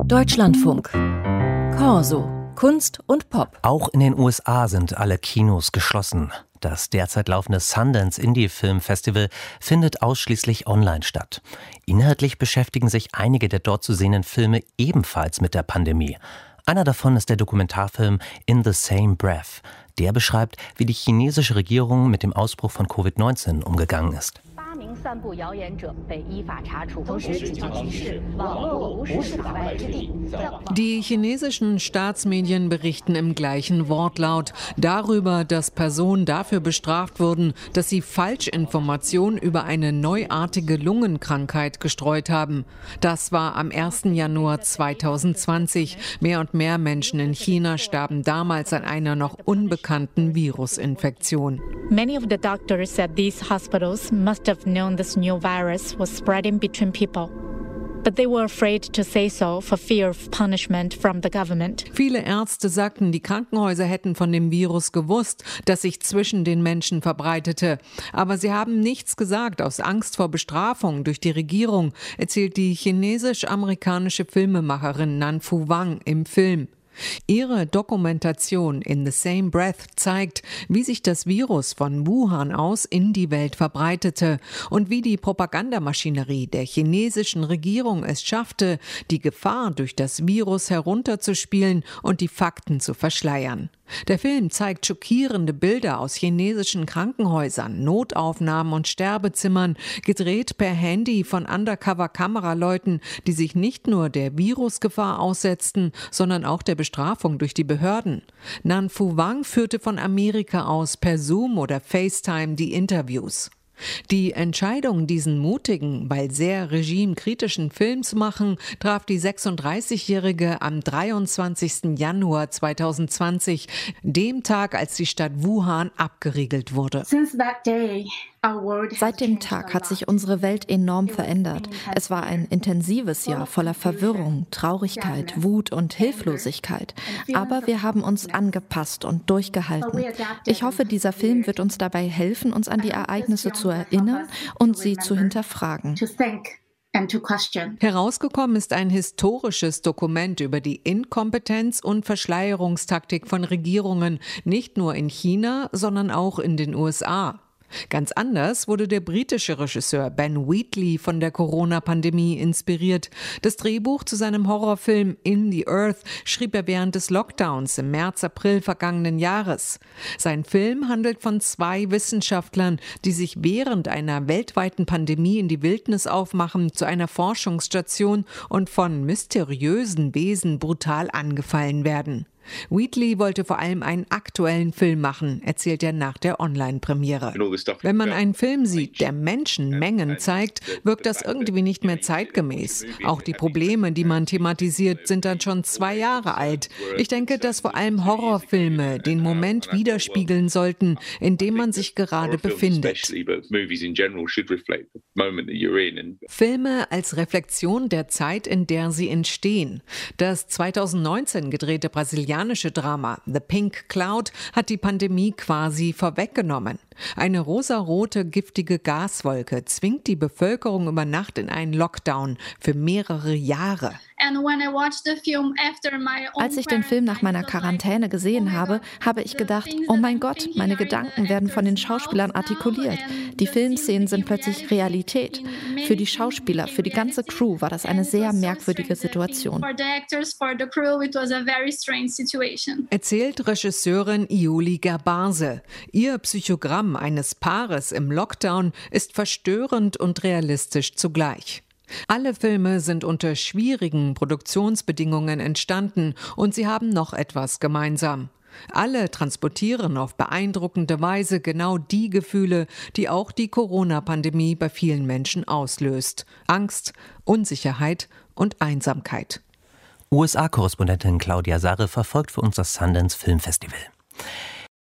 Deutschlandfunk. Corso. Kunst und Pop. Auch in den USA sind alle Kinos geschlossen. Das derzeit laufende Sundance Indie Film Festival findet ausschließlich online statt. Inhaltlich beschäftigen sich einige der dort zu sehenden Filme ebenfalls mit der Pandemie. Einer davon ist der Dokumentarfilm In the Same Breath. Der beschreibt, wie die chinesische Regierung mit dem Ausbruch von Covid-19 umgegangen ist. Die chinesischen Staatsmedien berichten im gleichen Wortlaut darüber, dass Personen dafür bestraft wurden, dass sie Falschinformationen über eine neuartige Lungenkrankheit gestreut haben. Das war am 1. Januar 2020. Mehr und mehr Menschen in China starben damals an einer noch unbekannten Virusinfektion. Many of the doctors at these hospitals must have known this new virus was spreading between people. But they were afraid to say so for fear of punishment from the government. Viele Ärzte sagten, die Krankenhäuser hätten von dem Virus gewusst, das sich zwischen den Menschen verbreitete. Aber sie haben nichts gesagt aus Angst vor Bestrafung durch die Regierung, erzählt die chinesisch-amerikanische Filmemacherin Nan Fu Wang im Film. Ihre Dokumentation In the Same Breath zeigt, wie sich das Virus von Wuhan aus in die Welt verbreitete und wie die Propagandamaschinerie der chinesischen Regierung es schaffte, die Gefahr durch das Virus herunterzuspielen und die Fakten zu verschleiern. Der Film zeigt schockierende Bilder aus chinesischen Krankenhäusern, Notaufnahmen und Sterbezimmern, gedreht per Handy von Undercover-Kameraleuten, die sich nicht nur der Virusgefahr aussetzten, sondern auch der Bestrafung durch die Behörden. Nan Fu Wang führte von Amerika aus per Zoom oder FaceTime die Interviews. Die Entscheidung, diesen mutigen, weil sehr regimekritischen Film zu machen, traf die 36-Jährige am 23. Januar 2020, dem Tag, als die Stadt Wuhan abgeriegelt wurde. Seit dem Tag hat sich unsere Welt enorm verändert. Es war ein intensives Jahr voller Verwirrung, Traurigkeit, Wut und Hilflosigkeit. Aber wir haben uns angepasst und durchgehalten. Ich hoffe, dieser Film wird uns dabei helfen, uns an die Ereignisse zu erinnern und sie zu hinterfragen. Herausgekommen ist ein historisches Dokument über die Inkompetenz und Verschleierungstaktik von Regierungen, nicht nur in China, sondern auch in den USA. Ganz anders wurde der britische Regisseur Ben Wheatley von der Corona-Pandemie inspiriert. Das Drehbuch zu seinem Horrorfilm In the Earth schrieb er während des Lockdowns im März, April vergangenen Jahres. Sein Film handelt von 2 Wissenschaftlern, die sich während einer weltweiten Pandemie in die Wildnis aufmachen, zu einer Forschungsstation und von mysteriösen Wesen brutal angefallen werden. Wheatley wollte vor allem einen aktuellen Film machen, erzählt er nach der Online-Premiere. Wenn man einen Film sieht, der Menschenmengen zeigt, wirkt das irgendwie nicht mehr zeitgemäß. Auch die Probleme, die man thematisiert, sind dann schon 2 Jahre alt. Ich denke, dass vor allem Horrorfilme den Moment widerspiegeln sollten, in dem man sich gerade befindet. Filme als Reflexion der Zeit, in der sie entstehen. Das 2019 gedrehte brasilianische Drama The Pink Cloud hat die Pandemie quasi vorweggenommen. Eine rosarote, giftige Gaswolke zwingt die Bevölkerung über Nacht in einen Lockdown für mehrere Jahre. Als ich den Film nach meiner Quarantäne gesehen habe, habe ich gedacht, oh mein Gott, meine Gedanken werden von den Schauspielern artikuliert. Die Filmszenen sind plötzlich Realität. Für die Schauspieler, für die ganze Crew war das eine sehr merkwürdige Situation. Erzählt Regisseurin Iuli Gerbase. Ihr Psychogramm eines Paares im Lockdown ist verstörend und realistisch zugleich. Alle Filme sind unter schwierigen Produktionsbedingungen entstanden und sie haben noch etwas gemeinsam. Alle transportieren auf beeindruckende Weise genau die Gefühle, die auch die Corona-Pandemie bei vielen Menschen auslöst. Angst, Unsicherheit und Einsamkeit. USA-Korrespondentin Claudia Sarre verfolgt für uns das Sundance Film Festival.